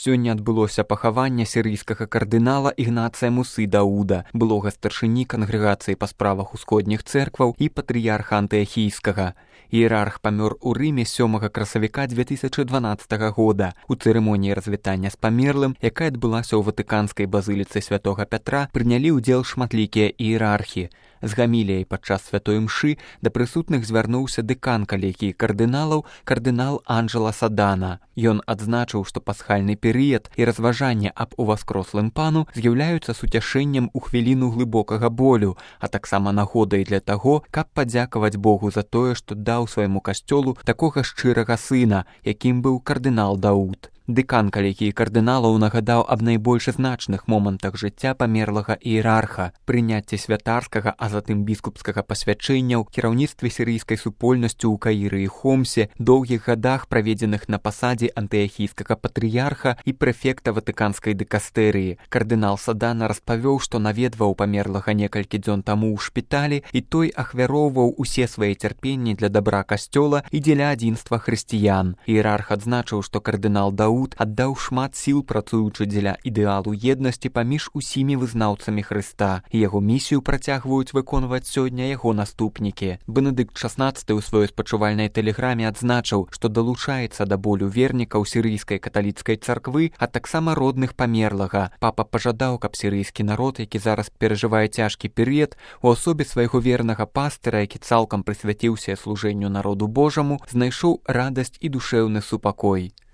Сёння адбылося пахаванне сірыйскага кардынала Ігнацыя Мусы Дауда, былога старшыні кангрэгацыі па справах усходніх цэркваў і патрыярха Антыахійскага. Іерарх памёр у Рыме 7 красавіка 2012 года. У цырымоніі развітання з памерлым, якая адбылася ў ватыканскай базыліцы святога Пятра, прынялі ўдзел шматлікія іерархі. З гаміліяй падчас святой імшы да прысутных звярнуўся дэкан калегіі кардыналаў, кардынал Анджела Садана. Ён адзначыў, што пасхальны перыяд і разважанне аб уваскрослым пану з'яўляюцца суцяшэннем у хвіліну глыбокага болю, а таксама нагодай для таго, каб падзякаваць Богу за тое, што даў свайму касцёлу такога шчырага сына, якім быў кардынал Дауд. Дэкан калегіі кардыналаў нагадаў аб найбольш значных момантах жыцця памерлага іерарха, прыняцці святарскага, а затым біскупскага пасвячэнняў, кіраўніцтве сірыйскай супольнасцю ў Каіры і Хомсе, доўгіх гадах, праведзеных на пасадзе антыахійскага патрыярха і прэфекта ватыканскай дыкастэрыі. Кардынал Садана распавёў, што наведваў памерлага некалькі дзён таму ў шпіталі, і той ахвяроўваў усе свае цярпенні для дабра касцёла і дзеля адзінства хрысціян. Іерарх адзначыў, што кардынал Дауд аддаў шмат сіл, працуючы дзеля ідэалу еднасці паміж усімі вызнаўцамі Хрыста. Яго місію працягваюць выконваць сёння яго наступнікі. Бенедыкт XVI ў сваёй спачувальнай тэлеграме адзначыў, што далучаецца да болю вернікаў сірыйскай каталіцкай царквы, а таксама родных памерлага. Папа пажадаў, каб сірыйскі народ, які зараз перажывае цяжкі перыяд, у асобе свайго вернага пастыра, які цалкам прысвяціўся служэнню народу Божаму, знайшоў радасць і душэўны супакой.